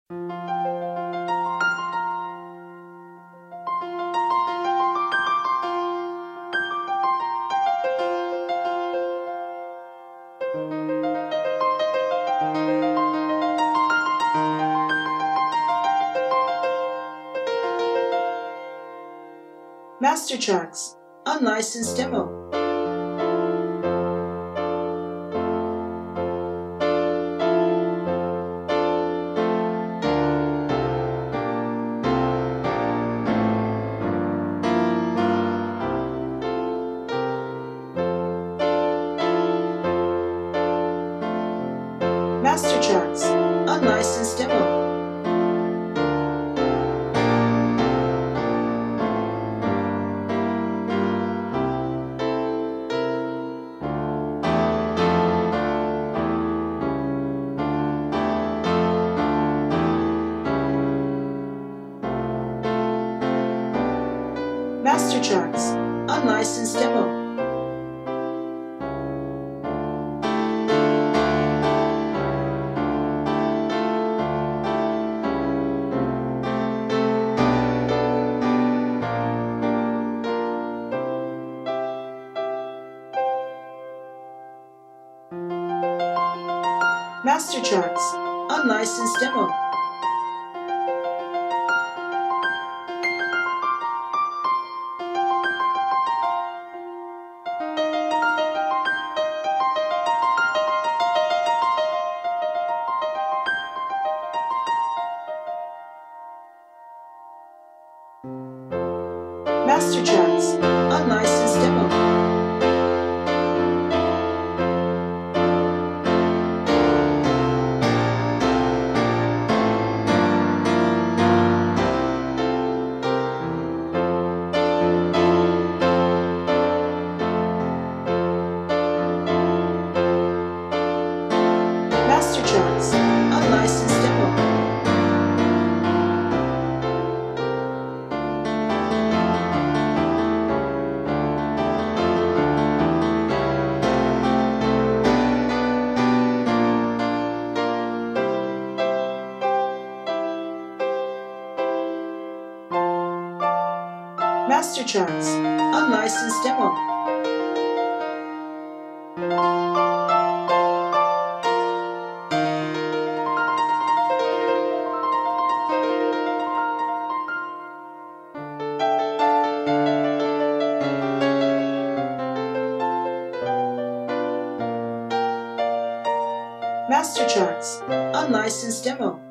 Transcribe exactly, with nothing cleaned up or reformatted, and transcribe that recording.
Master Tracks, unlicensed demo. Master Tracks, unlicensed demo. Master Tracks, unlicensed demo. Master Tracks, unlicensed demo. Master Tracks, unlicensed demo. Master Tracks, unlicensed demo. Master Tracks, unlicensed demo. Master Tracks, unlicensed demo.